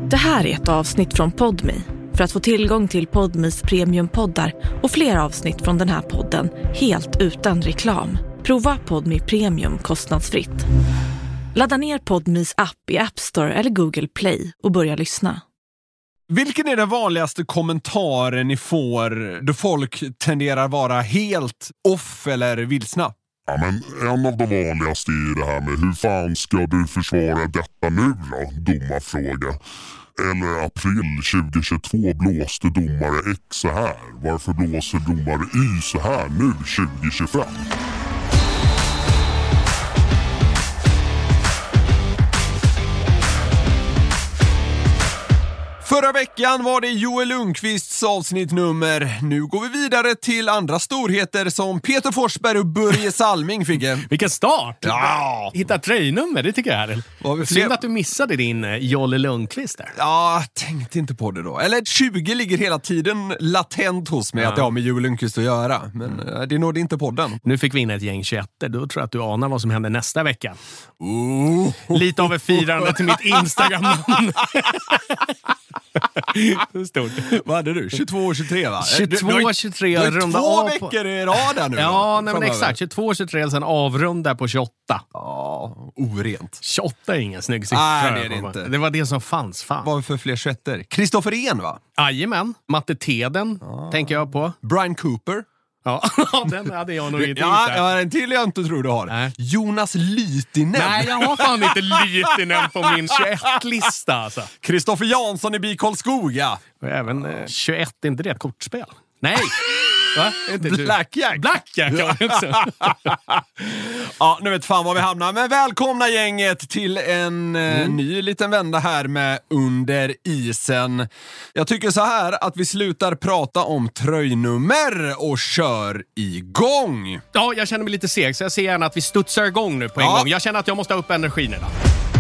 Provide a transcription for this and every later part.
Det här är ett avsnitt från Podme. För att få tillgång till Podmes premiumpoddar och fler avsnitt från den här podden helt utan reklam. Prova Podme Premium kostnadsfritt. Ladda ner Podmes app i App Store eller Google Play och börja lyssna. Vilken är den vanligaste kommentaren ni får då folk tenderar vara helt off eller vilsna? Ja, men en av de vanligaste är det här med hur fan ska du försvara detta nu då? Domarfråga. Eller april 2022 blåste domare X så här. Varför blåser domare Y så här nu 2025? Förra veckan var det Joel Lundqvists avsnittnummer. Nu går vi vidare till andra storheter som Peter Forsberg och Börje Salming, Figge. Vilken start! Ja! Hitta tröjnummer, det tycker jag är. Synd att du missade din Joel Lundqvist där. Ja, tänkte inte på det då. Eller 20 ligger hela tiden latent hos mig att det har med Joel Lundqvist att göra. Men det nådde inte podden. Nu fick vi in ett gäng 21. Då tror jag att du anar vad som händer nästa vecka. Lite av ett firande till mitt Instagram-namn. Stort. Vad hade du? 22 och 23 va? 22 23 runda två av veckor i rad nu. Ja, nej, men exakt. 22 23 sen avrunda på 28. Ja, orent. 28 är ingen snygg siffra. Nej, det är det inte. Det var det som fanns, fan. Vad för fler 21? Kristoffer En va? Jajamän. Matte Teden tänker jag på. Brian Cooper. Ja, den hade jag nog inte Ja, jag har en till jag inte tror du har. Nej. Jonas Lytinen. Nej, jag har fan inte Lytinen på min 21-lista alltså. Kristoffer Jansson i BIK Karlskoga. Och även 21, är inte det ett kortspel? Nej! Va? Inte Blackjack. Blackjack, ja. Ja, nu vet fan var vi hamnar. Men välkomna gänget till en ny liten vända här med Under isen. Jag tycker så här att vi slutar prata om tröjnummer och kör igång. Ja, jag känner mig lite seg så jag ser gärna att vi studsar igång nu på en gång. Jag känner att jag måste ha upp energin idag.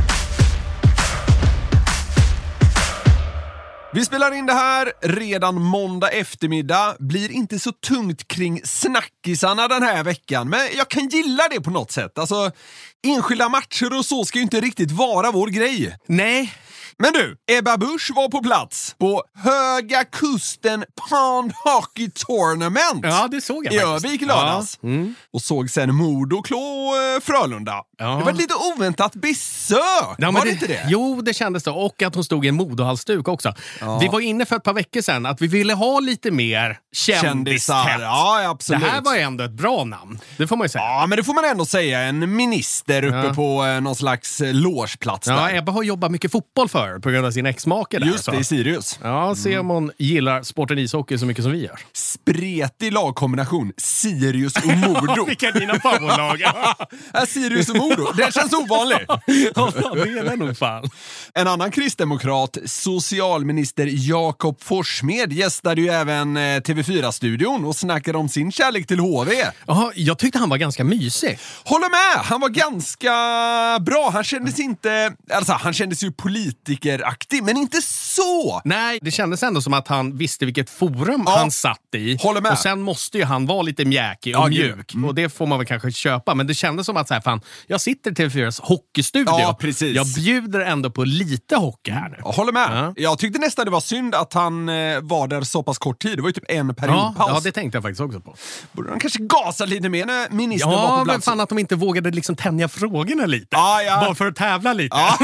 Vi spelar in det här redan måndag eftermiddag. Blir inte så tungt kring snackisarna den här veckan. Men jag kan gilla det på något sätt. Alltså, enskilda matcher och så ska ju inte riktigt vara vår grej. Nej. Men du, Ebba Busch var på plats på Höga Kusten Pond Hockey Tournament. Ja, det såg jag i faktiskt. Övik lördags. Ja. Mm. Och såg sen Modo klå Frölunda. Ja. Det var ett lite oväntat besök. Ja, var det inte det? Jo, det kändes så. Och att hon stod i en Modohalsduk också. Ja. Vi var inne för ett par veckor sedan att vi ville ha lite mer kändisar. Ja, absolut. Det här var ändå ett bra namn. Det får man ju säga. Ja, men det får man ändå säga. En minister uppe på någon slags logeplats där. Ja, Ebba har jobbat mycket fotboll för på grund av sin ex-make där. Just det, i Sirius. Ja, se om hon gillar sporten ishockey så mycket som vi gör. Spretig lagkombination. Sirius och Modo. Vilka är dina favoritlag? Sirius och Modo. Det känns ovanligt. Ja, det är det nog fan. En annan kristdemokrat, socialminister Jakob Forssmed, gästade ju även TV4-studion och snackade om sin kärlek till HV. Ja, jag tyckte han var ganska mysig. Håller med! Han var ganska bra. Han kändes inte... Alltså, han kändes ju politikeraktig, men inte så! Nej, det kändes ändå som att han visste vilket forum han satt i. Håller med. Och sen måste ju han vara lite mjäkig och mjuk. Och det får man väl kanske köpa. Men det kändes som att så här, fan, jag sitter i TV4s hockeystudio. Ja, precis. Jag bjuder ändå på lite hockey här nu. Jag håller med. Ja. Jag tyckte nästan det var synd att han var där så pass kort tid. Det var ju typ en periodpaus. Ja, det tänkte jag faktiskt också på. Borde de kanske gasa lite mer när ministern var på Ja, plats? men fan att de inte vågade liksom tänja frågorna lite. Ja. Bara för att tävla lite. Ja.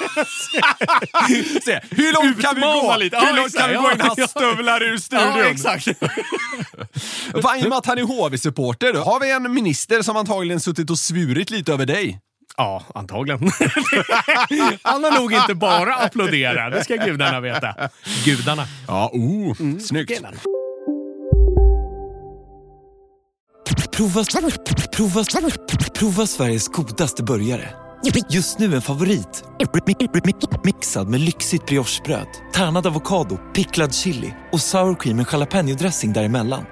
Se, hur långt kan vi gå? Lite. Hur långt kan vi gå innan han stövlar ur studion? Ja, exakt. Fan, i och med att han är HV-supporter då, har vi en minister som antagligen suttit och svurit lite över dig. Ja, antagligen. Han har nog inte bara applåderat. Det ska gudarna veta. Gudarna. Ja, snyggt. Prova Sveriges godaste burgare. Just nu en favorit. Mixad med lyxigt briochebröd, tärnad avokado, picklad chili och sour cream med jalapeno-dressing däremellan.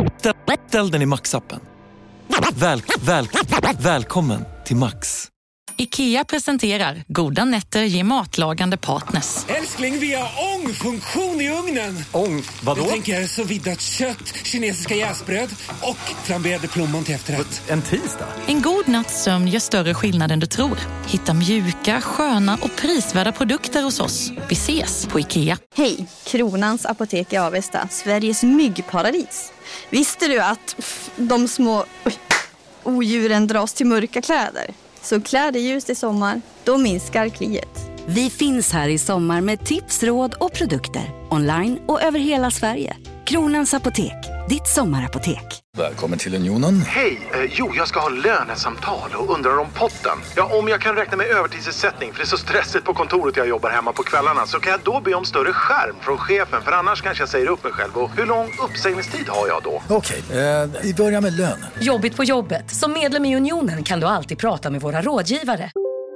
Beställ den i Max-appen. Välkommen till Max. IKEA presenterar Goda nätter ger matlagande partners. Älskling, vi har ångfunktion i ugnen. Ång? Vadå? Jag tänker så viddat kött, kinesiska jäsbröd och flamberade plommon till efterrätt. En tisdag? En god natts sömn gör större skillnad än du tror. Hitta mjuka, sköna och prisvärda produkter hos oss. Vi ses på IKEA. Hej, Kronans Apotek i Avesta, Sveriges myggparadis. Visste du att de små odjuren dras till mörka kläder? Så klär dig ljust i sommar, då minskar kliet. Vi finns här i sommar med tips, råd och produkter. Online och över hela Sverige. Kronans Apotek, ditt sommarapotek. Välkommen till Unionen. Hej, jag ska ha lönesamtal och undrar om potten. Ja, om jag kan räkna med övertidsersättning för det är så stressigt på kontoret jag jobbar hemma på kvällarna, så kan jag då be om större skärm från chefen, för annars kanske jag säger upp mig själv. Och hur lång uppsägningstid har jag då? Okej, vi börjar med lön. Jobbigt på jobbet. Som medlem i Unionen kan du alltid prata med våra rådgivare.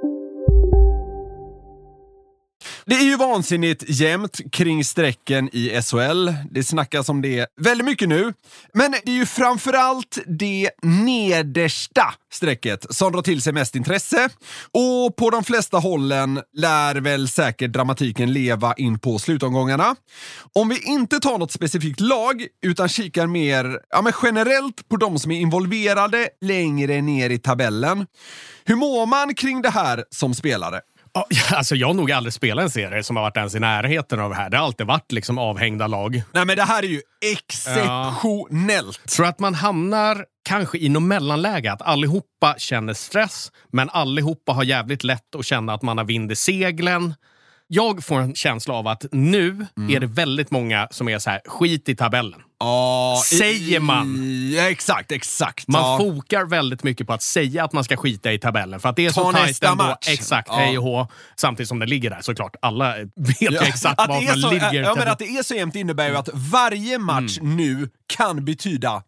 Det är ju vansinnigt jämnt kring strecken i SHL. Det snackas om det väldigt mycket nu. Men det är ju framförallt det nedersta strecket som drar till sig mest intresse. Och på de flesta hållen lär väl säkert dramatiken leva in på slutomgångarna. Om vi inte tar något specifikt lag utan kikar mer generellt på de som är involverade längre ner i tabellen. Hur mår man kring det här som spelare? Ja, alltså jag har nog aldrig spelat en serie som har varit ens i närheten av det här. Det har alltid varit liksom avhängda lag. Nej, men det här är ju exceptionellt. Ja. Tror att man hamnar kanske i någon mellanläge, att allihopa känner stress, men allihopa har jävligt lätt att känna att man har vind i seglen. Jag får en känsla av att nu är det väldigt många som är så här, skit i tabellen. Säger man. Ja, exakt. Man fokar väldigt mycket på att säga att man ska skita i tabellen. För att det är så tajt ändå. Exakt, hej och hå. Samtidigt som det ligger där, såklart. Alla vet ju exakt var man ligger. Ja, men att det är så jämnt innebär ju att varje match nu kan betyda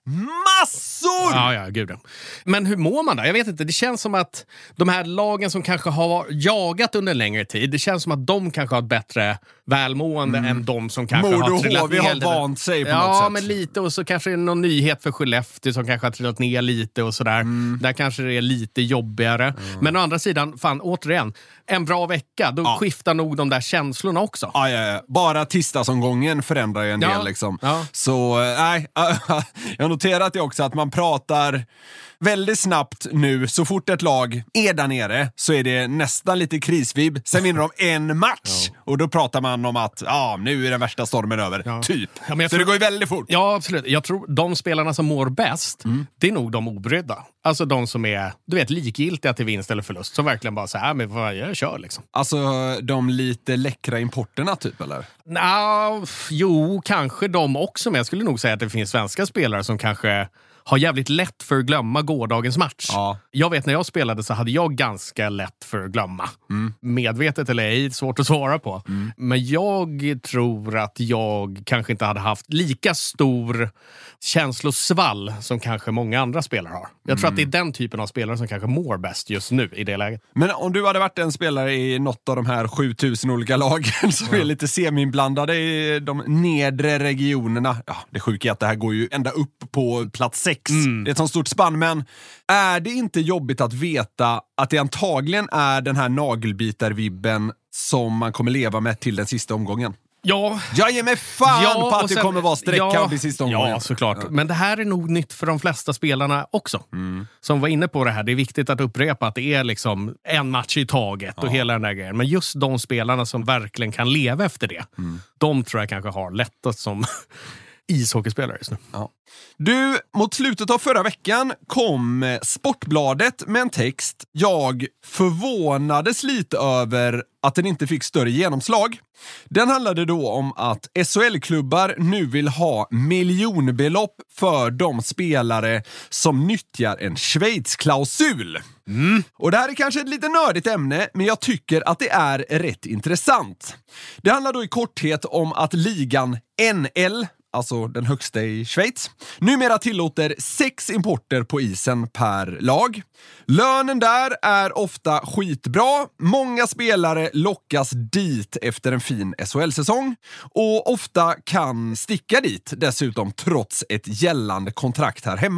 massor! Ja, gud. Men hur mår man då? Jag vet inte, det känns som att de här lagen som kanske har jagat under längre tid, det känns som att de kanske har ett bättre välmående än de som kanske har trillat ner. har vant sig på något sätt. Men lite, och så kanske det är någon nyhet för Skellefteå som kanske har trillat ner lite och sådär. Där kanske det är lite jobbigare. Men å andra sidan, återigen, en bra vecka, då skiftar nog de där känslorna också. Ja. Bara tisdagsomgången förändrar ju en del liksom. Ja. Så, nej. Jag har noterat det också att man pratar väldigt snabbt nu. Så fort ett lag är där nere så är det nästan lite krisvibb. Sen vinner de en match. Och då pratar man om att nu är den värsta stormen över. Typ. Ja, så det går ju väldigt fort. Ja, absolut. Jag tror de spelarna som mår bäst, det är nog de obrydda. Alltså de som är, du vet, likgiltiga till vinst eller förlust. Som verkligen bara så här, men vad jag kör liksom. Alltså de lite läckra importerna typ, eller? Jo, kanske de också. Men jag skulle nog säga att det finns svenska spelare som kanske har jävligt lätt för att glömma gårdagens match. Ja. Jag vet när jag spelade så hade jag ganska lätt för att glömma. Medvetet eller ej, svårt att svara på. Men jag tror att jag kanske inte hade haft lika stor känslosvall som kanske många andra spelare har. Jag tror att det är den typen av spelare som kanske mår bäst just nu i det läget. Men om du hade varit en spelare i något av de här 7000 olika lagen som är lite semi-blandade i de nedre regionerna. Ja, det sjuka är att det här går ju ända upp på plats 6. Det är ett sånt stort spann, men är det inte jobbigt att veta att det antagligen är den här nagelbitarvibben som man kommer leva med till den sista omgången? Ja. Jag ger mig fan på att det kommer vara sträcka av det sista omgången. Ja, såklart. Ja. Men det här är nog nytt för de flesta spelarna också. Som var inne på det här. Det är viktigt att upprepa att det är liksom en match i taget och hela den där grejen. Men just de spelarna som verkligen kan leva efter det, de tror jag kanske har lättast som ishockeyspelare just nu. Ja. Du, mot slutet av förra veckan kom Sportbladet med en text jag förvånades lite över att den inte fick större genomslag. Den handlade då om att SHL-klubbar nu vill ha miljonbelopp för de spelare som nyttjar en Schweiz-klausul. Och det här är kanske ett lite nördigt ämne, men jag tycker att det är rätt intressant. Det handlar då i korthet om att ligan NL, alltså den högsta i Schweiz, numera tillåter 6 importer på isen per lag. Lönen där är ofta skitbra. Många spelare lockas dit efter en fin SHL-säsong och ofta kan sticka dit dessutom trots ett gällande kontrakt här hemma.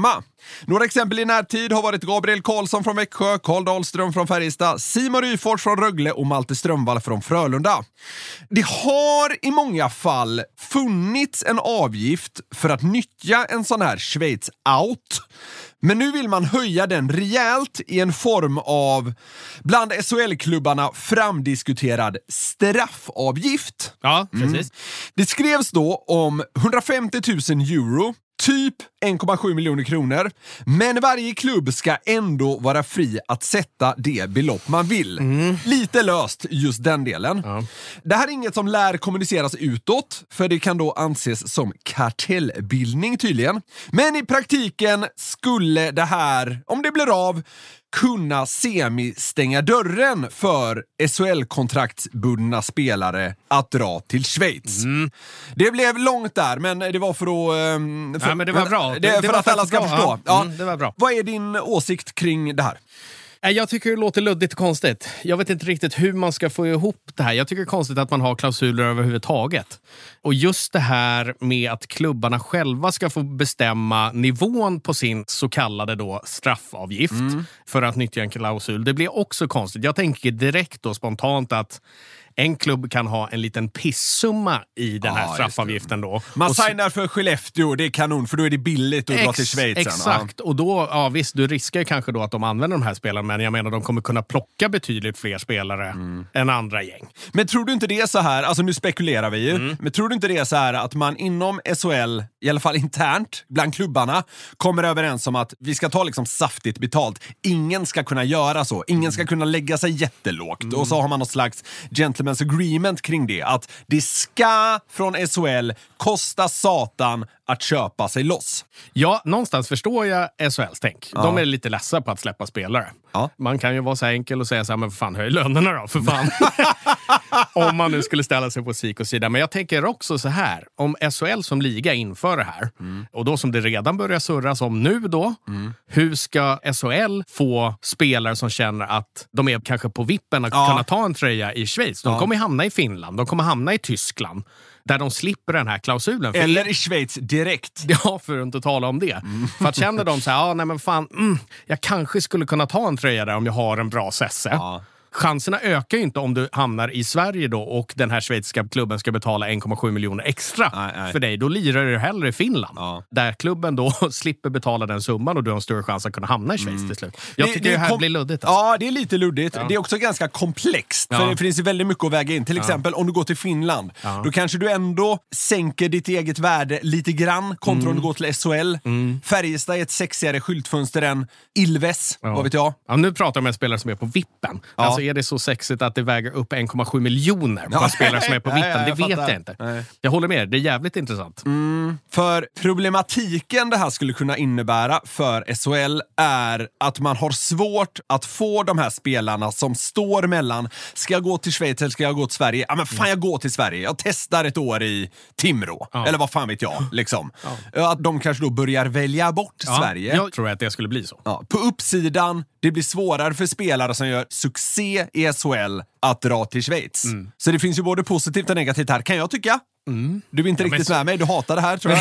Några exempel i närtid har varit Gabriel Karlsson från Växjö, Karl Dahlström från Färjestad, Simon Ryfors från Rögle och Malte Strömvall från Frölunda. Det har i många fall funnits en avgift för att nyttja en sån här Schweiz-out. Men nu vill man höja den rejält i en form av bland SHL-klubbarna framdiskuterad straffavgift. Ja, precis. Det skrevs då om 150 000 euro, typ 1,7 miljoner kronor. Men varje klubb ska ändå vara fri att sätta det belopp man vill. Lite löst just den delen. Ja. Det här är inget som lär kommuniceras utåt, för det kan då anses som kartellbildning tydligen. Men i praktiken skulle det här, om det blir av, kunna stänga dörren för SHL-kontraktsbundna spelare att dra till Schweiz. Det blev långt där, men det var för att... ja, men det var bra. Det för att alla ska förstå. Ja. Det var bra. Vad är din åsikt kring det här? Jag tycker det låter luddigt och konstigt. Jag vet inte riktigt hur man ska få ihop det här. Jag tycker det är konstigt att man har klausuler överhuvudtaget. Och just det här med att klubbarna själva ska få bestämma nivån på sin så kallade då straffavgift för att nyttja en klausul. Det blir också konstigt. Jag tänker direkt då spontant att en klubb kan ha en liten pissumma i den här straffavgiften då. Man signar för Skellefteå, det är kanon, för då är det billigt att dra till Schweiz. Exakt, och då, visst, du riskar kanske då att de använder de här spelarna, men jag menar de kommer kunna plocka betydligt fler spelare än andra gäng. Men tror du inte det är så här, alltså nu spekulerar vi ju, men tror du inte det är så här att man inom SHL, i alla fall internt, bland klubbarna, kommer överens om att vi ska ta liksom saftigt betalt. Ingen ska kunna göra så. Ingen ska kunna lägga sig jättelågt. Och så har man något slags gentleman's agreement kring det. Att det ska från SHL kosta satan att köpa sig loss. Ja, någonstans förstår jag SHLs tänk. De är lite ledsa på att släppa spelare. Ja. Man kan ju vara så enkel och säga så här, men för fan, höj lönerna då, för fan. Om man nu skulle ställa sig på Sikos sida. Men jag tänker också så här, om SHL som liga inför det här, och då som det redan börjar surras om nu då, hur ska SHL få spelare som känner att de är kanske på vippen att kunna ta en tröja i Schweiz? De kommer hamna i Finland, de kommer hamna i Tyskland, där de slipper den här klausulen. Eller i Schweiz direkt. Ja, för att inte tala om det. För att känner de så här, nej men fan, jag kanske skulle kunna ta en tröja där om jag har en bra sesse. Chanserna ökar ju inte om du hamnar i Sverige då och den här schweiziska klubben ska betala 1,7 miljoner extra för dig. Då lirar du hellre i Finland. Där klubben då slipper betala den summan och du har en större chans att kunna hamna i Schweiz till slut. Jag tycker det här blir luddigt. Alltså. Ja, det är lite luddigt. Det är också ganska komplext. För det finns ju väldigt mycket att väga in. Till exempel om du går till Finland. Då kanske du ändå sänker ditt eget värde lite grann kontra om du går till SHL. Färjestad är ett sexigare skyltfönster än Ilves. Vad vet jag? Ja, nu pratar jag med en spelare som är på vippen. Alltså är det så sexigt att det väger upp 1,7 miljoner på spelare som är på vippen? Det vet jag inte. Jag håller med, det är jävligt intressant. För problematiken det här skulle kunna innebära för SHL är att man har svårt att få de här spelarna som står mellan, ska jag gå till Schweiz eller ska jag gå till Sverige? Ja men fan, jag går till Sverige. Jag testar ett år i Timrå. Eller vad fan vet jag, liksom. Att de kanske då börjar välja bort Sverige. Jag tror att det skulle bli så. På uppsidan, det blir svårare för spelare som gör succé i SHL att dra till Schweiz. Så det finns ju både positivt och negativt här, kan jag tycka. Du är inte riktigt med mig, du hatar det här tror jag.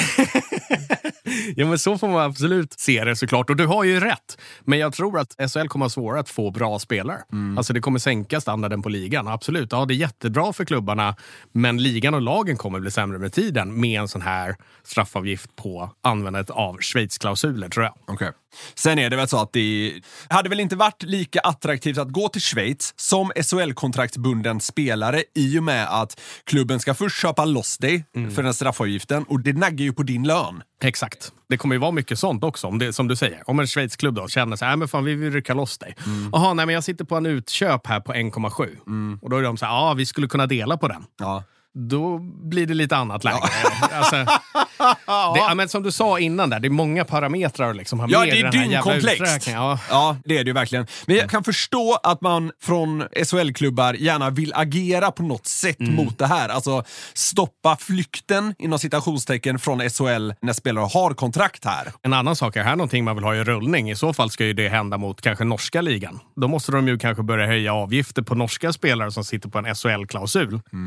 Ja, men så får man absolut se det såklart. Och du har ju rätt. Men jag tror att SHL kommer att svåra att få bra spelare. Alltså det kommer sänka standarden på ligan. Absolut, ja det är jättebra för klubbarna. Men ligan och lagen kommer bli sämre med tiden med en sån här straffavgift på användandet av Schweiz-klausuler, tror jag. Okej. Sen är det väl så att det hade väl inte varit lika attraktivt att gå till Schweiz som SHL-kontraktsbunden spelare i och med att klubben ska först köpa loss dig för den straffavgiften och det naggar ju på din lön. Exakt. Det kommer ju vara mycket sånt också, om det, som du säger. Om en Schweiz-klubb då känner så här, men fan vi vill rycka loss dig. Jaha, nej men jag sitter på en utköp här på 1,7. Och då är de så här, vi skulle kunna dela på den. Då blir det lite annat läge. Alltså, men som du sa innan där, det är många parametrar liksom. Det är dyngkomplext. Ja, det är det ju verkligen. Men jag kan förstå att man från SHL-klubbar gärna vill agera på något sätt mot det här. Alltså stoppa flykten inom citationstecken från SHL när spelare har kontrakt här. En annan sak är här någonting man vill ha i rullning. I så fall ska ju det hända mot kanske norska ligan. Då måste de ju kanske börja höja avgifter på norska spelare som sitter på en SHL-klausul.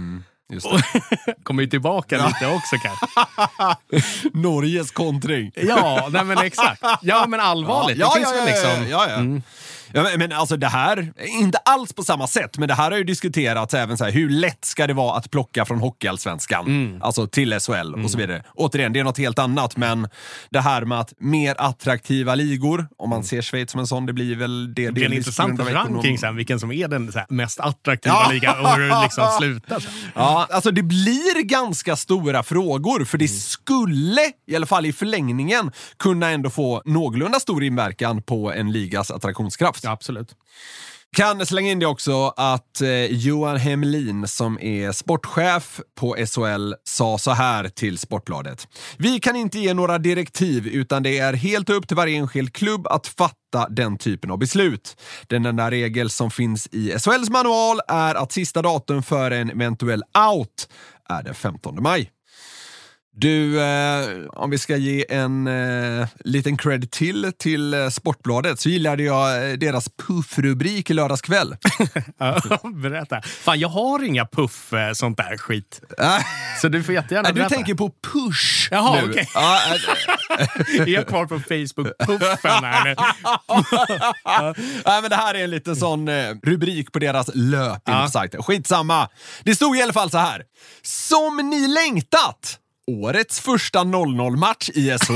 Just det. Kommer ju tillbaka lite också kanske. Norges kontring. Ja, nej men exakt. Ja, men allvarligt. Det finns väl liksom... Ja. Ja, men alltså det här, inte alls på samma sätt, men det här har ju diskuterats även så här, hur lätt ska det vara att plocka från hockeyallsvenskan, alltså till SHL och så vidare. Återigen, det är något helt annat, men det här med att mer attraktiva ligor, om man ser Schweiz som en sån, det blir väl det. Det är en intressant ranking sen, vilken som är den så här, mest attraktiva ligan och hur det liksom slutar. Så. Ja, alltså det blir ganska stora frågor, för det skulle, i alla fall i förlängningen, kunna ändå få någorlunda stor inverkan på en ligas attraktionskraft. Ja, absolut. Kan slänga in det också att Johan Hemlin som är sportchef på SHL sa så här till Sportbladet. Vi kan inte ge några direktiv utan det är helt upp till varje enskild klubb att fatta den typen av beslut. Den enda regel som finns i SHLs manual är att sista datum för en eventuell out är den 15 maj. Du, om vi ska ge en liten cred till Sportbladet så gillade jag deras puffrubrik i lördagskväll. Berätta. Fan, jag har inga puff sånt där skit. Så du får jättegärna berätta. Du tänker på push. Jaha, okej. Är jag kvar på Facebook-puffen här? Men det här är en liten sån rubrik på deras löp-sajt. Skitsamma. Det stod i alla fall så här. Som ni längtat! Årets första 0-0-match i SHL.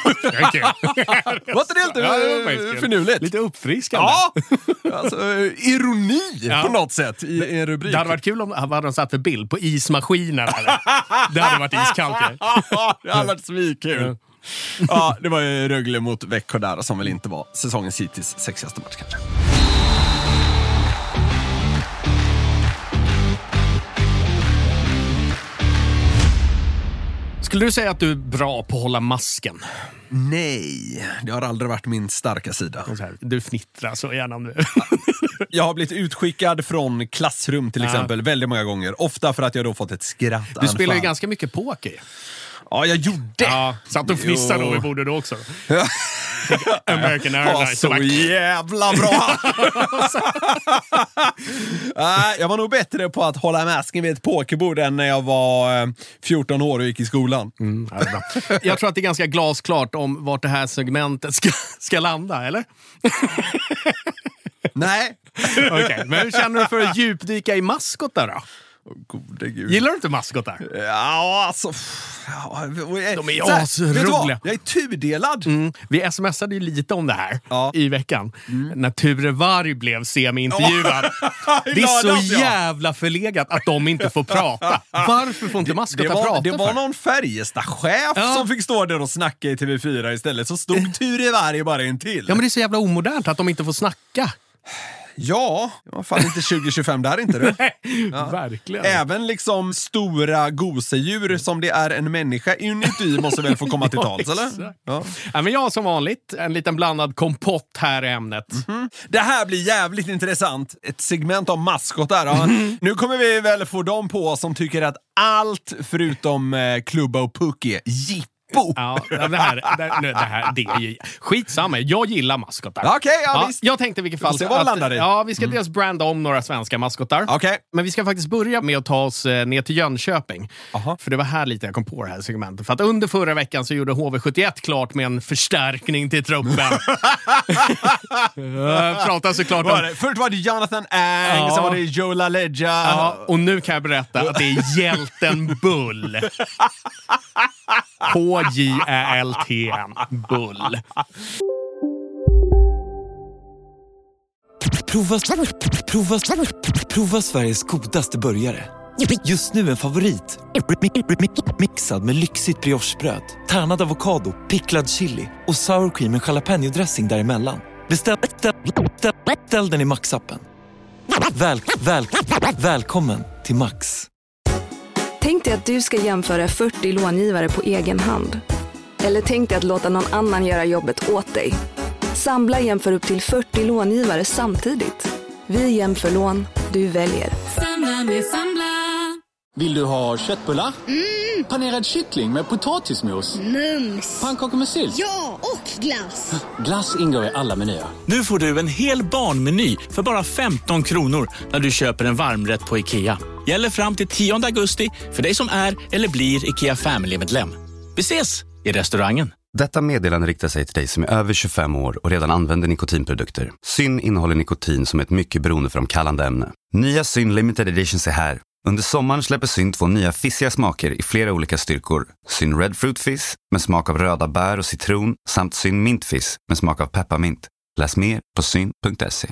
Var det helt förnuligt? Lite uppfriskande. Ja, alltså, ironi på något sätt i en rubrik. Det hade varit kul om de satt för bild på ismaskinen. Eller? Det hade varit iskallt. Det hade varit svikkul. Ja, det var ju Rögle mot Växjö där som väl inte var säsongens hittills sexigaste match kanske. Skulle du säga att du är bra på att hålla masken? Nej, det har aldrig varit min starka sida. Du fnittrar så gärna nu. Jag har blivit utskickad från klassrum till exempel väldigt många gånger. Ofta för att jag då fått ett skratt. Du spelar ju ganska mycket poker. Ja, jag gjorde. Ja, satt och fnissade då vi borde då också. American Airlines. Så jävla bra. Jag var nog bättre på att hålla masken vid ett pokerbord än när jag var 14 år och gick i skolan. Ja, det är bra. Jag tror att det är ganska glasklart om vart det här segmentet ska landa, eller? Nej. Okej, men hur känner du för att djupdyka i maskotar då? Gode Gud. Gillar du inte maskotar? Ja, alltså... De är asroliga. Jag är tudelad. Vi smsade ju lite om det här i veckan. När Ture Varg blev semi-intervjuad. Det är så jävla förlegat att de inte får prata. Varför får inte maskotar prata? Det var någon Färjestad-chef som fick stå där och snacka i TV4 istället. Så stod Ture Varg bara en till. Ja, men det är så jävla omodernt att de inte får snacka. Ja, fan inte 2025 där inte du. Verkligen. Även liksom stora gosedjur som det är en människa inuti måste väl få komma till tals, eller? Ja, men jag som vanligt, en liten blandad kompott här i ämnet. Det här blir jävligt intressant. Ett segment om maskotar. Nu kommer vi väl få dem på som tycker att allt förutom klubba och puck är jipp. Ja, det är ju skitsamma. Jag gillar maskotar. Okej, visst. Jag tänkte i vilket fall vi ska dels branda om några svenska maskotar. Men vi ska faktiskt börja med att ta oss ner till Jönköping. För det var här lite jag kom på det här segmentet. För att under förra veckan så gjorde HV71 klart med en förstärkning till truppen. Pratar såklart om... Först var det Jonathan Ang, så var det Joe LaLeggia. Och nu kan jag berätta att det är hjälten Bull. H-J-Ä-L-T-N. Bull. Prova Sveriges godaste burgare. Just nu en favorit. Mixad med lyxigt briochebröd, tärnad avokado, picklad chili och sour cream med jalapeno-dressing däremellan. Beställ den i Max-appen. Välkommen till Max. Tänk dig att du ska jämföra 40 långivare på egen hand. Eller tänk dig att låta någon annan göra jobbet åt dig. Samla jämför upp till 40 långivare samtidigt. Vi jämför lån, du väljer. Samla med Samla. Vill du ha köttbullar? Panerad kyckling med potatismos? Mums. Pannkakor med sylt? Ja, och glass. Glass ingår i alla menyer. Nu får du en hel barnmeny för bara 15 kronor när du köper en varmrätt på IKEA. Gäller fram till 10 augusti för dig som är eller blir IKEA Family-medlem. Vi ses i restaurangen. Detta meddelande riktar sig till dig som är över 25 år och redan använder nikotinprodukter. Syn innehåller nikotin som ett mycket beroendeframkallande ämne. Nya Syn Limited Editions är här. Under sommaren släpper Syn 2 nya fissiga smaker i flera olika styrkor. Syn Red Fruit Fizz med smak av röda bär och citron samt Syn Mint Fizz med smak av pepparmint. Läs mer på syn.se.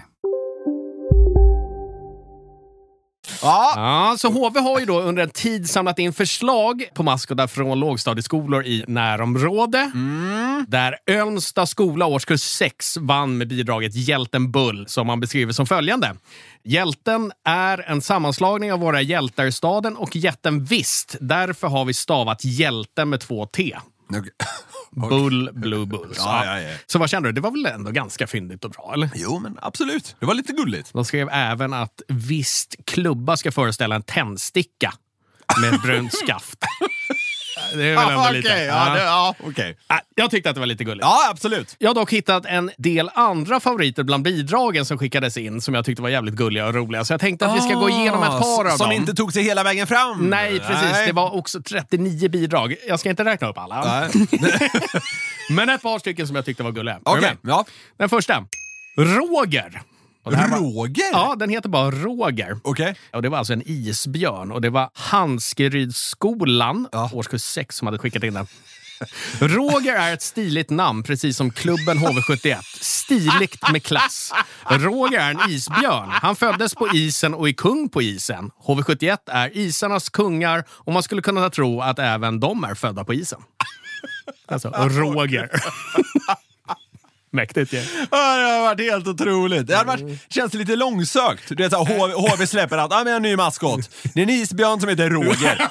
Ja, så HV har ju då under en tid samlat in förslag på maskotar från lågstadieskolor i närområde. Där Ölmsta skola årskurs 6 vann med bidraget Hjälten Bull, som man beskriver som följande. Hjälten är en sammanslagning av våra hjältar i staden och jätten Visst. Därför har vi stavat hjälten med 2 T. Okay. Bull, Blue Bulls. Ja. Så vad kände du? Det var väl ändå ganska fyndigt och bra, eller? Jo, men absolut. Det var lite gulligt. De skrev även att Visst klubba ska föreställa en tändsticka med ett brunt skaft. Det är väl ändå lite. Okej. Jag tyckte att det var lite gulligt. Ja, absolut. Jag har dock hittat en del andra favoriter bland bidragen som skickades in som jag tyckte var jävligt gulliga och roliga. Så jag tänkte att vi ska gå igenom ett par av dem. Som inte tog sig hela vägen fram. Nej, precis. Det var också 39 bidrag. Jag ska inte räkna upp alla. Men ett par stycken som jag tyckte var gulliga. Okej, ja. Den första. Roger. Roger? Ja, den heter bara Roger. Okej. Och det var alltså en isbjörn. Och det var Hanskerydsskolan, årskurs 6, som hade skickat in den. Roger är ett stiligt namn, precis som klubben HV71. Stiligt med klass. Roger är en isbjörn. Han föddes på isen och är kung på isen. HV71 är isarnas kungar och man skulle kunna tro att även de är födda på isen. Alltså, Roger. Mäktigt, ja. Det har varit helt otroligt. Det hade varit, känns lite långsökt. Du vet, HV släpper att vi har en ny maskot. Det är en isbjörn som heter Roger.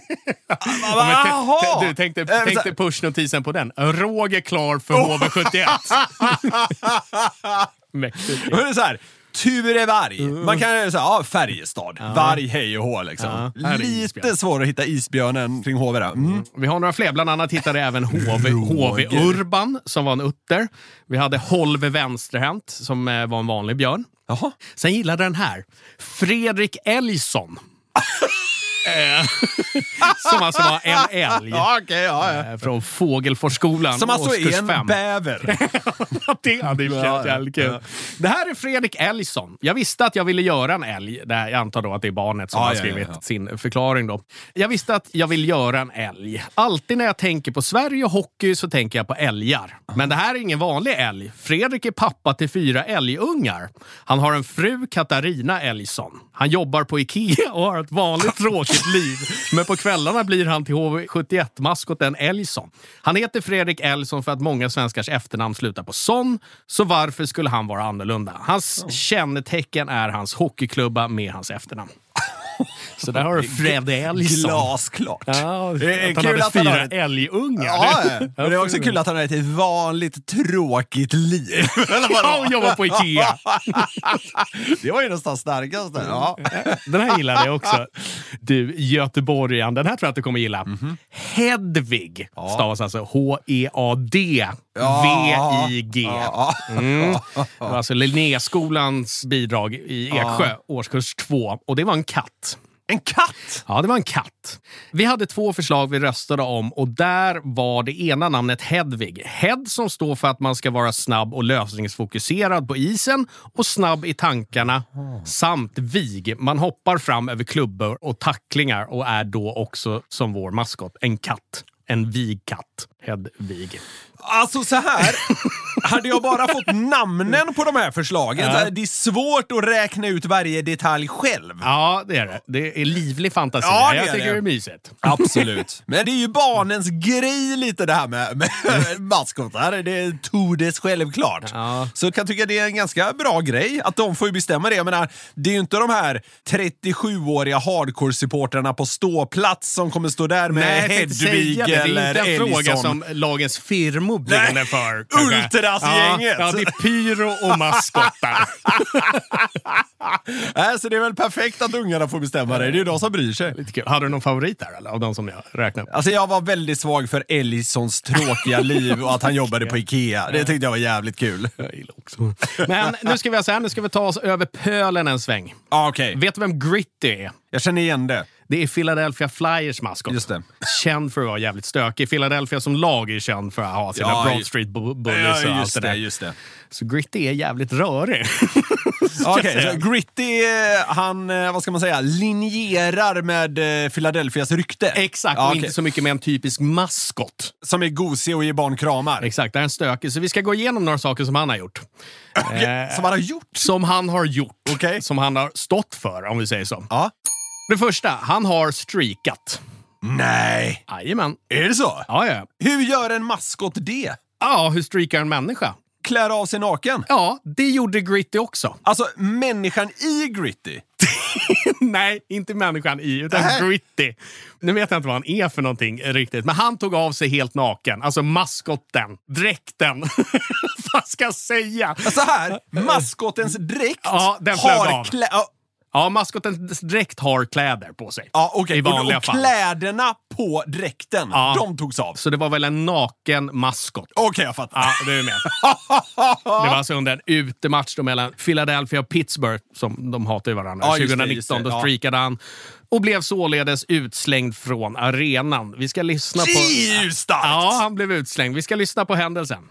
Du tänkte pushnotisen på den. Roger klar för HV71. Mäktigt. Ja. Det är så här. Ture Varg. Man kan ju säga, Färjestad. Varg, hej och hå liksom. Lite svårt att hitta isbjörnen kring HV där. Vi har några fler. Bland annat hittade även HV Urban, som var en utter. Vi hade Holve Vänsterhänt, som var en vanlig björn. Jaha. Sen gillade den här. Fredrik Ellison. Som alltså var en älg. Från Fågelforsskolan. Som alltså är en 5. bäver. Det hade ju jävligt kul. Det här är Fredrik Ellison. Jag visste att jag ville göra en älg. Jag antar då att det är barnet som har skrivit sin förklaring då. Jag visste att jag vill göra en älg. Alltid när jag tänker på Sverige och hockey så tänker jag på älgar. Men det här är ingen vanlig älg. Fredrik är pappa till 4 älgungar. Han har en fru, Katarina Ellison. Han jobbar på IKEA och har ett vanligt tråkigt liv. Men på kvällarna blir han till HV71-maskoten Ellison. Han heter Fredrik Ellison för att många svenskars efternamn slutar på son. Så varför skulle han vara annorlunda? Hans kännetecken är hans hockeyklubba med hans efternamn. Så där har du Fred Ellison. Glasklart. Ja, det är att han kul hade att 4 älgungar. Ja, det är också kul att han har ett vanligt tråkigt liv. Och jobbar på IKEA. Det var ju nästan starkaste. Ja. Den här gillade jag också. Du, Göteborgian. Den här tror jag att du kommer gilla. Hedvig. Stavas alltså H-E-A-D-V-I-G. Det var alltså Linnéskolans bidrag i Eksjö, årskurs 2. Och det var en katt. En katt? Ja, det var en katt. Vi hade 2 förslag vi röstade om och där var det ena namnet Hedvig. Hed som står för att man ska vara snabb och lösningsfokuserad på isen och snabb i tankarna. Samt Vig. Man hoppar fram över klubbor och tacklingar och är då också som vår maskot en katt. En vigkatt. Hedvig. Alltså så här, hade jag bara fått namnen på de här förslagen, det är svårt att räkna ut varje detalj själv. Ja, det är det. Det är livlig fantasi. Ja, jag tycker det är mysigt. Absolut. Men det är ju barnens grej lite det här med maskotar. Det är todes självklart. Ja. Så jag kan tycka det är en ganska bra grej att de får ju bestämma det. Jag menar, det är ju inte de här 37-åriga hardcore-supporterna på ståplats som kommer stå där med Hedvig eller Ellison liksom lagens firmor brinner för. Ultras-gänget. Ja, det är pyro och maskottar. Så det är väl perfekt att ungarna får bestämma det. Det är ju de som bryr sig. Lite kul. Hade du någon favorit där eller, av de som jag räknade upp? Alltså jag var väldigt svag för Ellisons tråkiga liv och att han jobbade på Ikea. Det tyckte jag var jävligt kul. Jag gillar också. Men nu ska vi ta oss över pölen en sväng. Okej. Vet du vem Gritty är? Jag känner igen det. Det är Philadelphia Flyers maskot. Just det. Känd för att vara jävligt stökig. Philadelphia som lag är känd för att ha sina Broad Street Bullies och allt det där. Just det. Så Gritty är jävligt rörig. Okej, så Gritty, han, vad ska man säga, linjerar med Philadelphias rykte. Exakt, och inte så mycket med en typisk maskot. Som är gosig och ger barn kramar. Exakt, det är en stökig. Så vi ska gå igenom några saker som han har gjort. Som han har gjort? Som han har gjort. Okej. Som han har stått för, om vi säger så. Ja. Det första, han har streakat. Nej. Jajamän. Är det så? Ja. Hur gör en maskot det? Ja, hur streakar en människa? Klär av sig naken? Ja, det gjorde Gritty också. Alltså, människan i Gritty? Nej, inte människan i, utan Gritty. Nu vet jag inte vad han är för någonting riktigt. Men han tog av sig helt naken. Alltså maskotten, dräkten. Vad ska jag säga? Alltså här, maskotens dräkt den flög av. Ja, maskotens dräkt har kläder på sig. Ja, okej. I vanliga och fall. Kläderna på dräkten, de togs av. Så det var väl en naken maskot. Okej, jag fattar. Ja, det är med. Det var alltså under en utematch då mellan Philadelphia och Pittsburgh, som de hatar ju varandra. 2019, då streakade han och blev således utslängd från arenan. Vi ska lyssna på... Starkt! Ja, han blev utslängd. Vi ska lyssna på händelsen.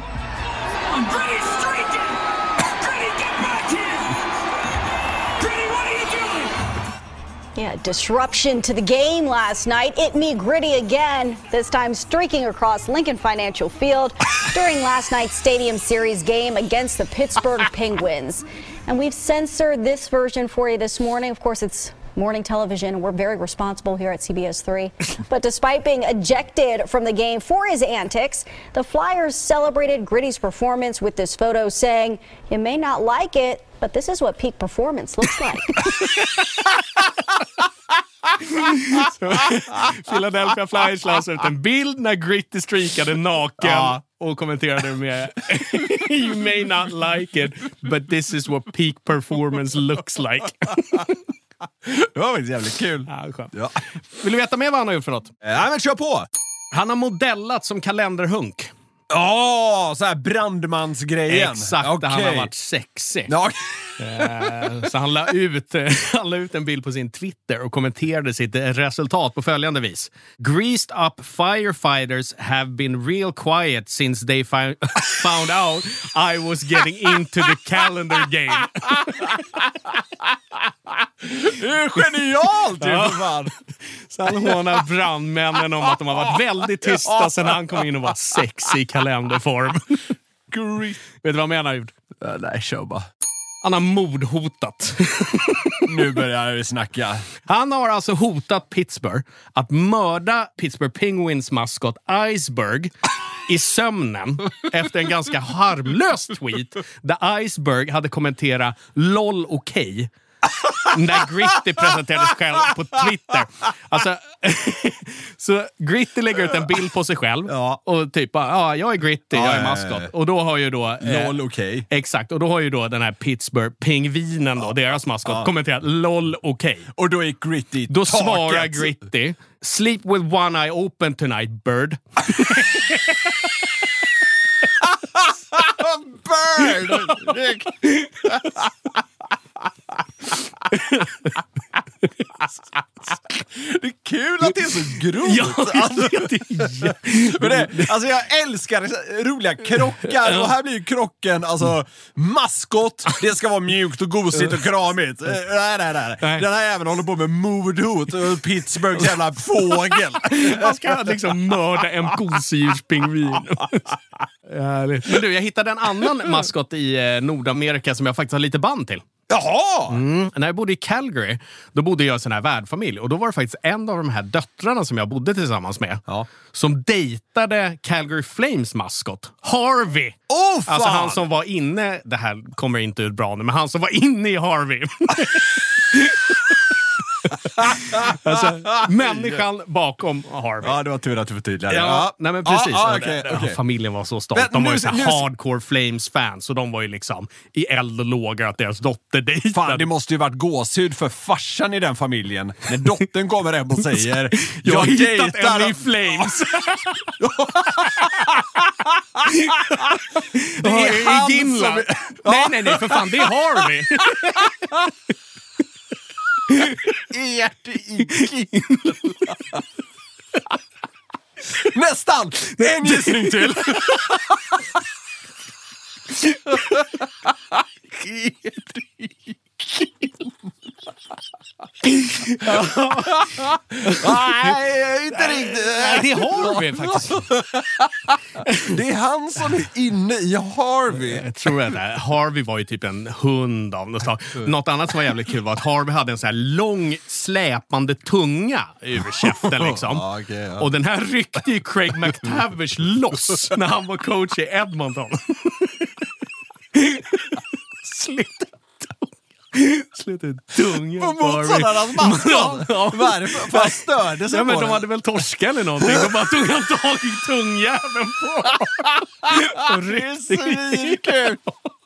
Yeah, disruption to the game last night. It me Gritty again, this time streaking across Lincoln Financial Field during last night's Stadium Series game against the Pittsburgh Penguins. And we've censored this version for you this morning. Of course, it's morning television, and we're very responsible here at CBS3. But despite being ejected from the game for his antics, the Flyers celebrated Gritty's performance with this photo, saying, "You may not like it, but this is what peak performance looks like." Philadelphia Flyers lade ut en bild när Gritty streakade naken och kommenterade med "You may not like it, but this is what peak performance looks like." Det var faktiskt jävligt kul. Ja. Vill du veta mer vad han har gjort för något? Nej, men kör på! Han har modellat som kalenderhunk. Så här brandmansgrejen. Exakt, han har varit sexy. Ja. Så han la ut en bild på sin Twitter och kommenterade sitt resultat på följande vis. Greased up firefighters have been real quiet since they found out I was getting into the calendar game. Det är genialt! Ja. Så han hånar brandmännen om att de har varit väldigt tysta sen han kom in och var sexy i kalenderform. Vet du vad jag menar? Nej, kör bara. Han har mordhotat. Nu börjar vi snacka. Han har alltså hotat Pittsburgh att mörda Pittsburgh Penguins maskot Iceberg i sömnen efter en ganska harmlös tweet där Iceberg hade kommenterat "lol okej" när Gritty presenterades själv på Twitter. Alltså, så Gritty lägger ut en bild på sig själv och typ, jag är Gritty, jag är maskot. Och då har ju då... LOL okej. Exakt, och då har ju då den här Pittsburgh-pingvinen då, deras maskot, kommenterat "lol okej". Och då är Gritty då svarar Gritty "sleep with one eye open tonight, bird." Bird! Det är kul att det är så grovt. Alltså jag älskar roliga krockar. Och här blir ju krocken, alltså maskot. Det ska vara mjukt och gosigt och kramigt. Nej. Den här även håller på med mordhot och Pittsburghs jävla fågel. Man ska liksom mörda en gosedjurspingvin. Men du, jag hittade en annan maskot i Nordamerika som jag faktiskt har lite band till. Jaha! När jag bodde i Calgary, då bodde jag i en sån här värdfamilj. Och då var det faktiskt en av de här döttrarna som jag bodde tillsammans med som dejtade Calgary Flames maskot Harvey. Fan! Alltså han som var inne, det här kommer inte ut bra nu, men han som var inne i Harvey. Alltså, människan bakom Harvey. Ja, det var tur att du förtydligade. Ja, nej men precis. Okay. Familjen var så stolt. De var ju så hardcore Flames-fans, och de var ju liksom i eld och lågor att deras dotter dejtade. Fan, det måste ju varit gåshud för farsan i den familjen. När dottern kommer hem och säger jag har hittat en i Flames. Det är han som... Nej, för fan, det är Harvey. Ert i Ginla. Nästan! En gissning till. Ert i Nej, inte riktigt. Det är Harvey faktiskt. Det är han som är inne i Harvey. Jag tror att Harvey var ju typ en hund av något slag. Något annat som var jävligt kul var att Harvey hade en så här lång släpande tunga ur käften liksom. Och den här ryckte ju Craig McTavish loss när han var coach i Edmonton. Sluta tunga på motståndarnas maskot. Varför? För att störde sig ja, men på de det. hade väl torskat eller någonting. De bara tog han tag i tungjäveln på. Det är svinkul.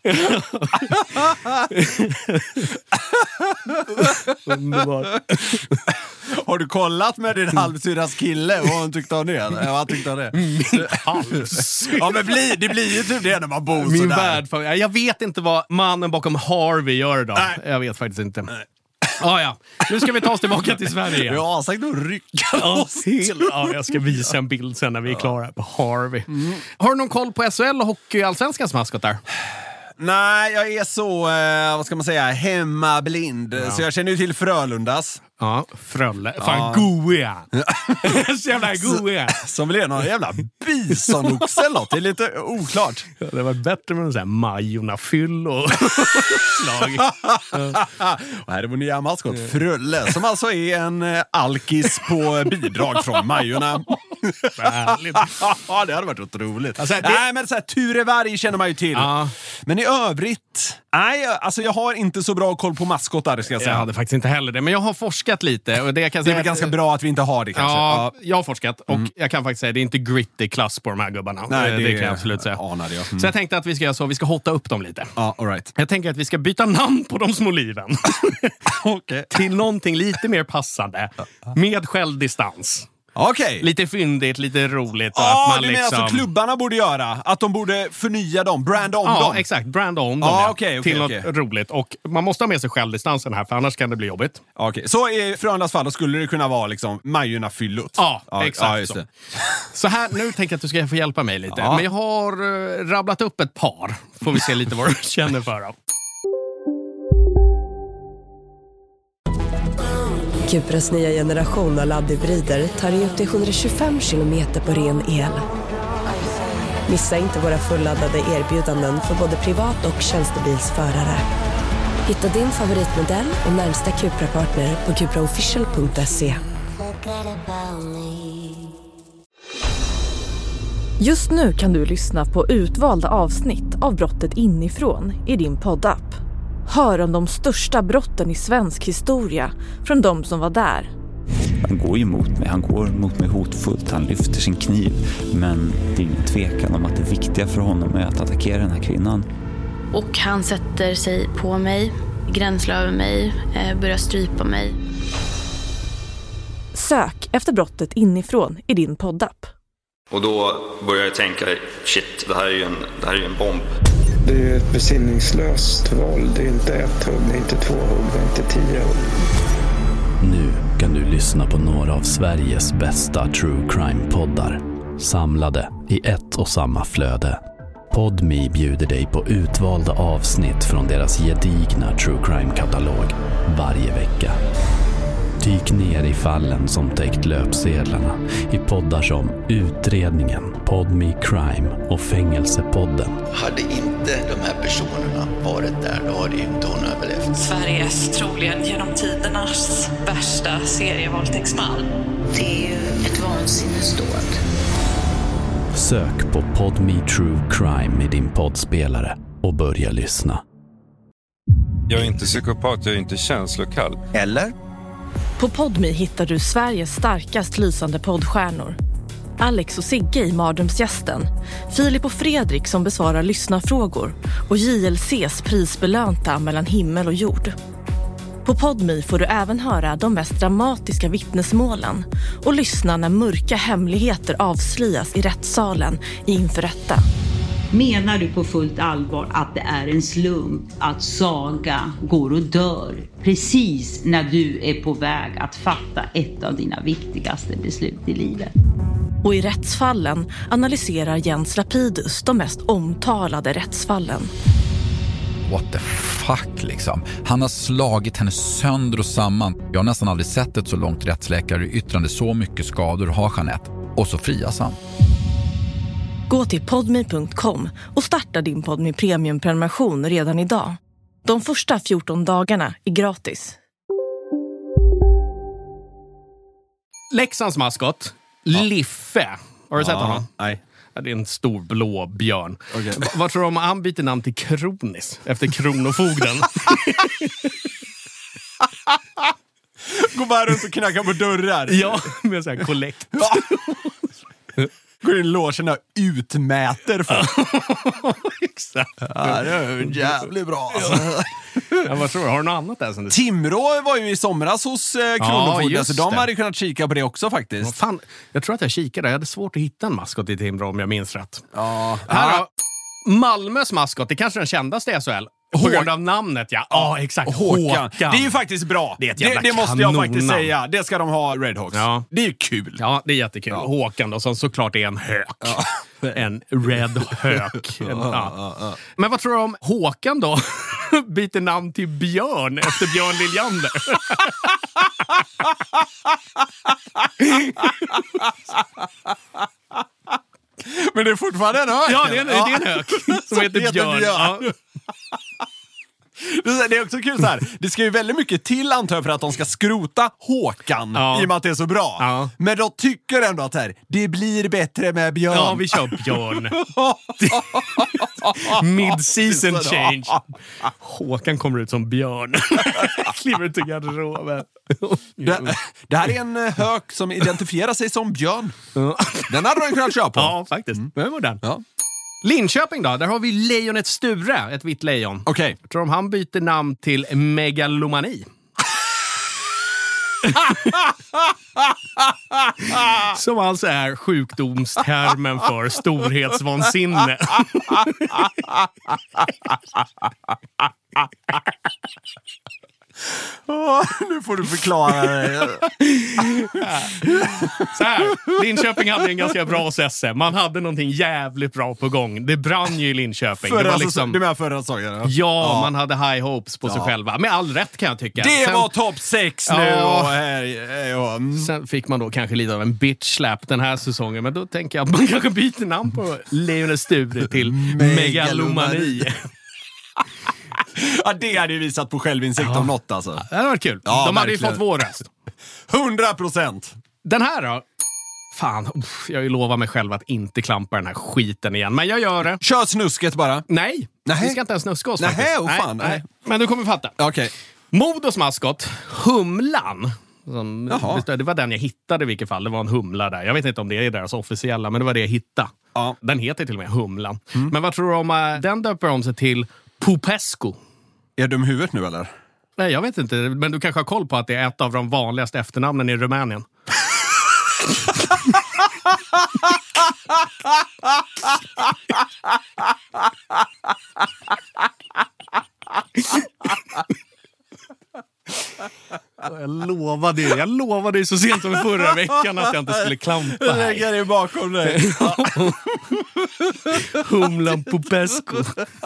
Underbart. Har du kollat med din halvsyras kille och han tyckte om det? Eller? Vad tyckte om det? Ja, men det blir ju typ det när man bor min sådär. Jag vet inte vad mannen bakom Harvey gör idag. Nej. Jag vet faktiskt inte. Ja. Nu ska vi ta oss tillbaka till Sverige igen. Jag har sagt att rycka oss. Ja, jag ska visa en bild sen när vi är klara på Harvey. Har du någon koll på SHL och hockey-allsvenskans maskot där? Nej, jag är så, vad ska man säga, hemmablind. Ja. Så jag känner ju till Frölundas. Ja, Frölle. Fan, goa. Så jävla goa. Som blir någon jävla bisonoxe eller något. Det är lite oklart. Ja, det var bättre med en sån här Majorna-fyll och slag. Och här är vår nya maskot, Frölle, som alltså är en alkis på bidrag från Majorna. Ja, det hade varit otroligt. Alltså, nej, men så här, Ture Varg känner man ju till. Ja. Men i övrigt... Nej, alltså jag har inte så bra koll på maskotar, ska jag säga. Jag hade faktiskt inte heller det, men jag har forskat lite. Och det kan det är väl ganska bra att vi inte har det kanske. Ja, jag har forskat och jag kan faktiskt säga det är inte gritty klass på de här gubbarna. Nej, det kan jag absolut säga. Anade jag. Så jag tänkte att vi ska göra så, vi ska hotta upp dem lite. Ja, all right. Jag tänker att vi ska byta namn på de små liven. Okay. Till någonting lite mer passande. Med självdistans. Okay. Lite fyndigt, lite roligt. Ja, att man du menar liksom... alltså klubbarna borde göra? Att de borde förnya dem, branda om dem? Ja, exakt. Branda om dem till något okay. roligt. Och man måste ha med sig självdistansen här, för annars kan det bli jobbigt. Okay. Så i Frölundas fall, då skulle det kunna vara liksom Majorna fyllut? Ja, exakt. Ja, så här, nu tänker jag att du ska få hjälpa mig lite. Ja. Men jag har rabblat upp ett par. Får vi se lite vad du känner för då. Cupras nya generation av laddhybrider tar dig upp till 125 kilometer på ren el. Missa inte våra fulladdade erbjudanden för både privat- och tjänstebilsförare. Hitta din favoritmodell och närmsta Cupra-partner på cupraofficial.se. Just nu kan du lyssna på utvalda avsnitt av Brottet inifrån i din poddapp. Hör om de största brotten i svensk historia från de som var där. Han går emot mig, han går mot mig hotfullt, han lyfter sin kniv. Men det är ingen tvekan om att det viktiga för honom är att attackera den här kvinnan. Och han sätter sig på mig, gränslar över mig, börjar strypa mig. Sök efter Brottet inifrån i din poddapp. Och då börjar jag tänka, shit, det här är ju en bomb. Det är ju ett besinningslöst våld. Det är inte ett hugg, det är inte 2 hugg, det är inte 10 hugg. Nu kan du lyssna på några av Sveriges bästa true crime-poddar. Samlade i ett och samma flöde. Podme bjuder dig på utvalda avsnitt från deras gedigna true crime-katalog varje vecka. Dyk ner i fallen som täckt löpsedlarna i poddar som Utredningen, Podme Crime och Fängelsepodden. Hade inte de här personerna varit där, då hade inte hon överlevt. Sveriges troligen genom tidernas värsta serievåldtäktsman. Det är ju ett vansinnesdåd. Sök på Podme True Crime i din poddspelare och börja lyssna. Jag är inte psykopat, jag är inte känslokall. Eller? På Podme hittar du Sveriges starkast lysande poddstjärnor. Alex och Sigge i Mardrömsgästen, Filip och Fredrik som besvarar lyssnarfrågor och JLCs prisbelönta Mellan himmel och jord. På Podme får du även höra de mest dramatiska vittnesmålen och lyssna när mörka hemligheter avslöjas i rättssalen inför rätta. Menar du på fullt allvar att det är en slump att Saga går och dör precis när du är på väg att fatta ett av dina viktigaste beslut i livet? Och i rättsfallen analyserar Jens Lapidus de mest omtalade rättsfallen. What the fuck liksom. Han har slagit henne sönder och samman. Jag har nästan aldrig sett ett så långt rättsläkare yttrande så mycket skador har Jeanette. Och så frias han. Gå till podme.com och starta din Podme Premium-prenumeration redan idag. De första 14 dagarna är gratis. Leksands maskot, Liffe. Har du sett honom? Nej. Ja, det är en stor blå björn. Okay. Vad tror du om han byter namn till Kronis efter kronofogden? Går bara runt och knackar på dörrar. Ja, med så här kollekt. Går in i logen och utmäter för. Exakt. Ja, det är jävligt bra. Ja, vad tror du? Har du något annat där? Som Timrå var ju i somras hos Kronofogden, ja, så de hade kunnat kika på det också faktiskt. Fan, jag tror att jag kikade. Jag hade svårt att hitta en maskot i Timrå om jag minns rätt. Ja. Här då. Malmös maskot, det är kanske den kändaste i SHL. På grund av namnet, ja. Ja, exakt. Håkan. Det är ju faktiskt bra. Det är ett jävla det måste jag faktiskt kanonnamn. säga. Det ska de ha, Redhawks. Ja. Det är ju kul. Ja, det är jättekul. Ja. Håkan då, som såklart är en hök. Ja. En red hök. Men vad tror du om Håkan då? Byter namn till Björn efter Björn Liljander. Men det är fortfarande en hök. Ja, det är en hök som heter Björn. Ja. Det är också kul så här. Det ska ju väldigt mycket till, antar jag, för att de ska skrota Håkan i och med att det är så bra. Ja. Men de tycker ändå att här, det blir bättre med Björn. Ja, vi kör Björn. Mid-season change. Håkan kommer ut som Björn. Kliver ut i garderoben. Det här är en hök som identifierar sig som Björn. Den hade de kunnat köpa på. Ja, faktiskt. Men modern. Ja. Linköping då, där har vi lejonet Sture, ett vitt lejon. Okej. Jag tror han byter namn till megalomani. Som alltså är sjukdomstermen för storhetsvansinne. Nu får du förklara dig. Så här, Linköping hade en ganska bra SSE. Man hade någonting jävligt bra på gång. Det brann ju i Linköping. Det var liksom... Du menar förra säsongen? Ja, man hade high hopes på sig själva. Med all rätt kan jag tycka. Det var topp 6 nu. Sen fick man då kanske lite av en bitch slap den här säsongen. Men då tänker jag att man kanske byter namn på Lejonet Sture till megalomani. Ja, det hade ju visat på självinsikt om något alltså. Det hade varit kul. Ja, de hade ju fått vår röst. 100%. Den här då? Fan, jag har ju lovat mig själv att inte klampa den här skiten igen. Men jag gör det. Kör snusket bara. Nej, vi ska inte ens snuska oss faktiskt. Nej. Men du kommer fatta. Okej. Modos maskot, Humlan. Det var den jag hittade i vilket fall. Det var en humla där. Jag vet inte om det är deras officiella, men det var det jag hittade. Ja. Den heter till och med Humlan. Men vad tror du om den döper om sig till Popescu? Är dum huvudet nu eller? Nej, jag vet inte. Men du kanske har koll på att det är ett av de vanligaste efternamnen i Rumänien. Jag lovade så sent som förra veckan att jag inte skulle klampa här. Jag lägger det bakom dig. Humlan Popescu.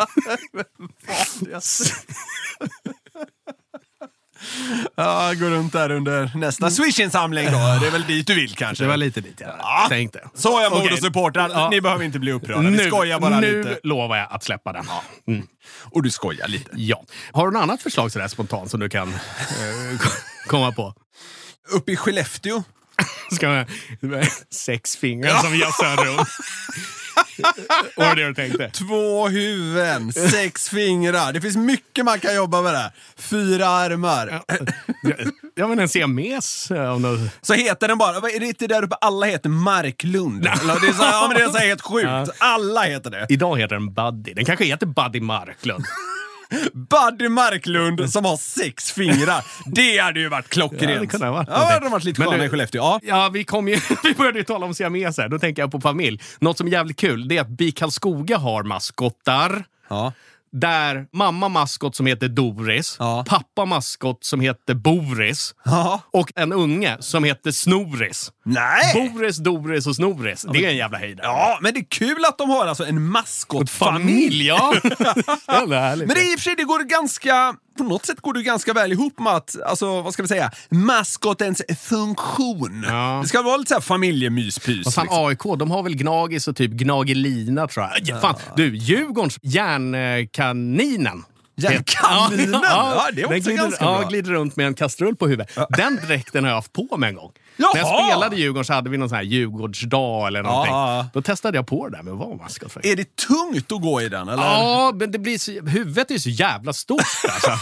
Ja, gå runt där under nästa Swish-insamling då. Det är väl dit du vill kanske. Det var lite dit jag tänkte. Så är jag Modo-supportrar. Ni behöver inte bli upprörda. Vi skojar bara lite. Nu lovar jag att släppa den. Ja. Och du skojar lite. Ja. Har du något annat förslag sådär spontant som du kan komma på? Uppe i Skellefteå. Ska man 6 fingrar som jag sör runt. Vad var det du tänkte? 2 huvuden, 6 fingrar. Det finns mycket man kan jobba med där. 4 armar. Ja, men en siames. Så heter den bara, är det inte där uppe alla heter Marklund? Eller det är så, ja, men det är så helt sjukt. Ja. Alla heter det. Idag heter den Buddy. Den kanske heter Buddy Marklund. Buddy Marklund som har 6 fingrar. Det hade ju varit klockrent. Ja, det kunde ha varit. Ja, det hade varit lite sköna i Skellefteå. Ja, vi började ju tala om siameser. Då tänker jag på familj. Något som är jävligt kul, det är att BIK Karlskoga har maskottar. Ja. Där mamma maskot som heter Doris, pappa maskot som heter Boris och en unge som heter Snoris. Nej! Boris, Doris och Snoris. Det är en jävla höjd. Ja, men det är kul att de har alltså en maskotfamilj. Ja. Men det är i och för sig, det går ganska... På något sätt går det ganska väl ihop med att, alltså, vad ska vi säga, maskotens funktion. Ja. Det ska vara lite så här familjemyspys. Vad fan, liksom. AIK, de har väl Gnagis och typ Gnagelina, tror jag. Ja. Fan, du, Djurgårdens järnkaninen. Järnkaninen? Ja, det är också ganska bra. Ja, glider runt med en kastrull på huvudet. Ja. Den dräkten har jag haft på mig en gång. Jaha. När jag spelade Djurgården så hade vi någon sån här Djurgårdsdag eller någonting. Ja. Då testade jag på det där med att vara maskot. Är det tungt att gå i den? Eller? Ja, men det blir så, huvudet är så jävla stort. Alltså.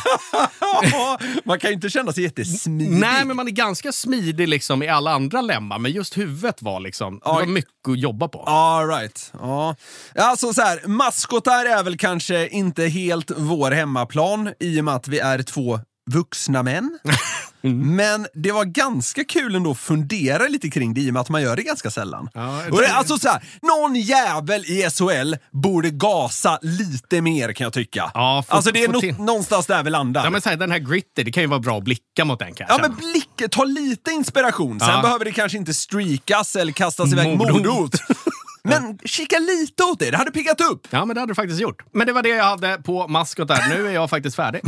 Man kan ju inte känna sig jättesmidig. Nej, men man är ganska smidig liksom i alla andra lemmar. Men just huvudet var liksom, det var mycket att jobba på. All right. Ja. Alltså så här, maskotar är väl kanske inte helt vår hemmaplan i och med att vi är 2 vuxna män. Men det var ganska kul ändå att fundera lite kring det i och med att man gör det ganska sällan. Ja, och det, alltså så här, någon jävel i SHL borde gasa lite mer, kan jag tycka. Ja, alltså det är någonstans där vi landar. Ja, men så här, den här Gritty, det kan ju vara bra att blicka mot den kanske. Ja, men ta lite inspiration. Sen behöver det kanske inte streakas eller kastas iväg mordhot. Men kika lite åt det hade piggat upp. Ja, men det hade du faktiskt gjort. Men det var det jag hade på maskot där. Nu är jag faktiskt färdig.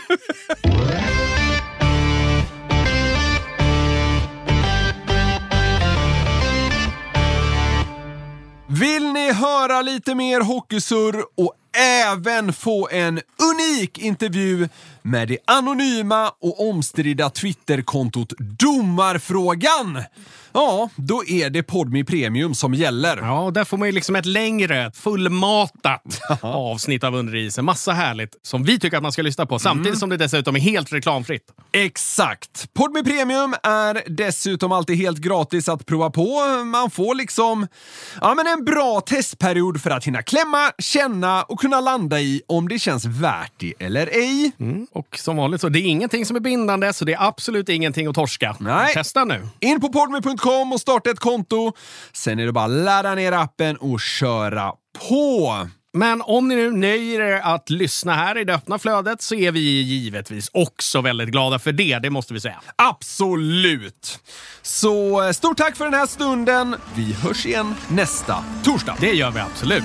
Vill ni höra lite mer hockeysurr och även få en unik intervju med det anonyma och omstridda Twitterkontot Domarfrågan? Ja, då är det Podmi Premium som gäller. Ja, där får man ju liksom ett längre, fullmatat avsnitt av Under isen. Massa härligt som vi tycker att man ska lyssna på, samtidigt som det dessutom är helt reklamfritt. Exakt. Podmi Premium är dessutom alltid helt gratis att prova på. Man får liksom en bra testperiod för att hinna klämma, känna och kunna landa i om det känns värt det eller ej. Och som vanligt så det är ingenting som är bindande, så det är absolut ingenting att torska. Nej. Testa nu. In på podmi.com och starta ett konto. Sen är det bara att ladda ner appen och köra på. Men om ni nu nöjer er att lyssna här i det öppna flödet så är vi givetvis också väldigt glada för det. Det måste vi säga. Absolut. Så stort tack för den här stunden. Vi hörs igen nästa torsdag. Det gör vi absolut.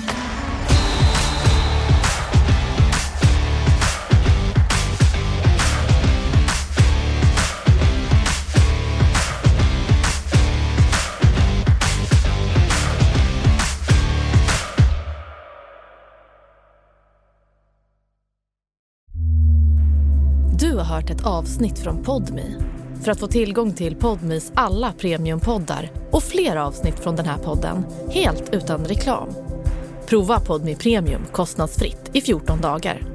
Du har hört ett avsnitt från Podmi. För att få tillgång till Podmis alla premiumpoddar och fler avsnitt från den här podden helt utan reklam. Prova Podmi Premium kostnadsfritt i 14 dagar.